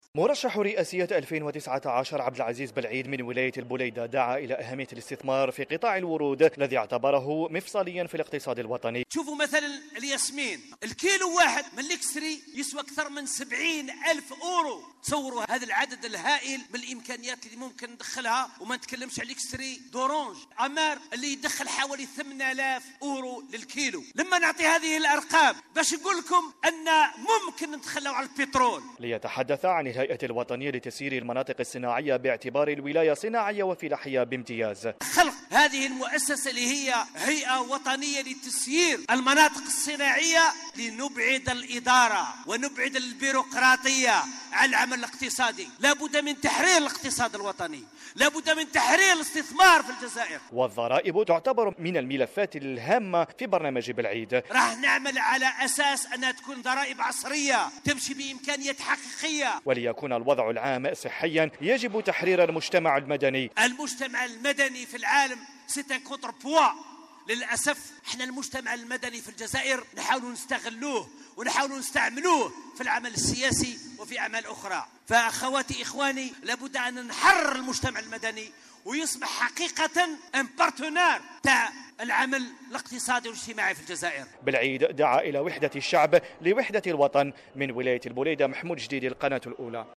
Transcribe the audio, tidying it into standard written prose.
مرشح رئاسية 2019 عبد العزيز بالعيد من ولاية البليدة دعا إلى أهمية الاستثمار في قطاع الورود الذي اعتبره مفصليا في الاقتصاد الوطني. شوفوا مثلا الياسمين، الكيلو واحد من الإكستري يسوى أكثر من 70,000 أورو. تصوروا هذا العدد الهائل من الإمكانيات اللي ممكن ندخلها، وما نتكلمش على الإكستري دورانج أمار اللي يدخل حوالي 8,000 أورو للكيلو. لما نعطي هذه الأرقام باش نقول لكم أن ممكن نتخلوا على البترول. ليتحدث عن الهيئة الوطنية لتسيير المناطق الصناعية باعتبار الولاية صناعية وفلاحية بامتياز. خلق هذه المؤسسة اللي هي هيئة وطنية لتسيير المناطق الصناعية لنبعد الإدارة ونبعد البيروقراطية عن العمل الاقتصادي. لابد من تحرير الاقتصاد الوطني، لابد من تحرير الاستثمار في الجزائر. والضرائب تعتبر من الملفات الهامة في برنامج بالعيد. راح نعمل على أساس أنها تكون ضرائب عصرية تمشي بإمكانيات حقيقية. وليكون الوضع العام صحيا يجب تحرير المجتمع المدني. المجتمع المدني في العالم سيتان كونتر بوا. للأسف احنا المجتمع المدني في الجزائر نحاول نستغلوه ونحاول نستعملوه في العمل السياسي وفي أعمال أخرى. فأخواتي إخواني، لابد أن نحرر المجتمع المدني ويصبح حقيقة ان بارتنار تاع العمل الاقتصادي والاجتماعي في الجزائر. بالعيد دعا إلى وحدة الشعب لوحدة الوطن. من ولاية البليدة، محمود جديد، القناة الأولى.